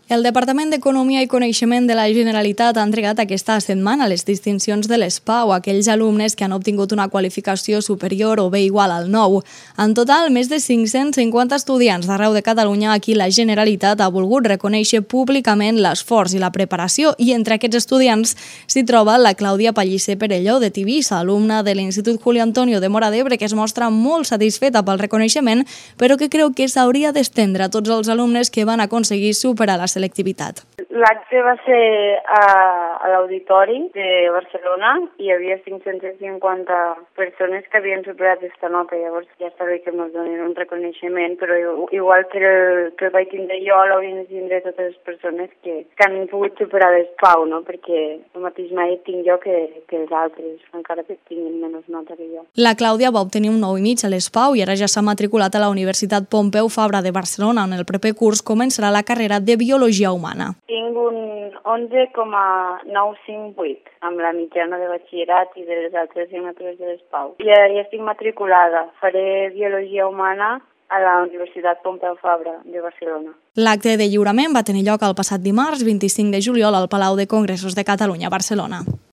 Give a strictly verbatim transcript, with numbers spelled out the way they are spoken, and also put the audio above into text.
El Departament d'Economia i Coneixement de la Generalitat ha entregat aquesta setmana les distincions de l'S P A U a aquells alumnes que han obtingut una qualificació superior o bé igual al nou. En total, més de cinc-cents cinquanta estudiants d'arreu de Catalunya a qui la Generalitat ha volgut reconèixer públicament l'esforç i la preparació, i entre aquests estudiants s'hi troba la Clàudia Pellicer Perelló de Tivissa, alumna de l'Institut Julio Antonio de Móra d'Ebre, que es mostra molt satisfeta pel reconeixement, però que creu que s'hauria d'estendre a tots els alumnes que van aconseguir superar la selectivitat. L'acte va ser a, a l'Auditori de Barcelona i hi havia cinc-cents cinquanta persones que havien superat aquesta nota. Llavors ja està bé que ens donin un reconeixement, però igual que el, que el vaig tindre jo, l'haurien de tindre totes les persones que, que han pogut superar l'S P A U, no? Perquè el mateix mèrit tinc jo que, que els altres, encara que tinguin menys nota que jo. La Clàudia va obtenir un nou i mig a l'S P A U i ara ja s'ha matriculat a la Universitat Pompeu Fabra de Barcelona, on el proper curs començarà la carrera de Biologia Humana. Tinc un onze coma nou cinc vuit amb la mitjana de batxillerat i de les altres assignatures de l'S P A U. Ja, ja estic matriculada. Faré Biologia Humana a la Universitat Pompeu Fabra de Barcelona. L'acte de lliurament va tenir lloc el passat dimarts vint-i-cinc de juliol al Palau de Congressos de Catalunya, a Barcelona.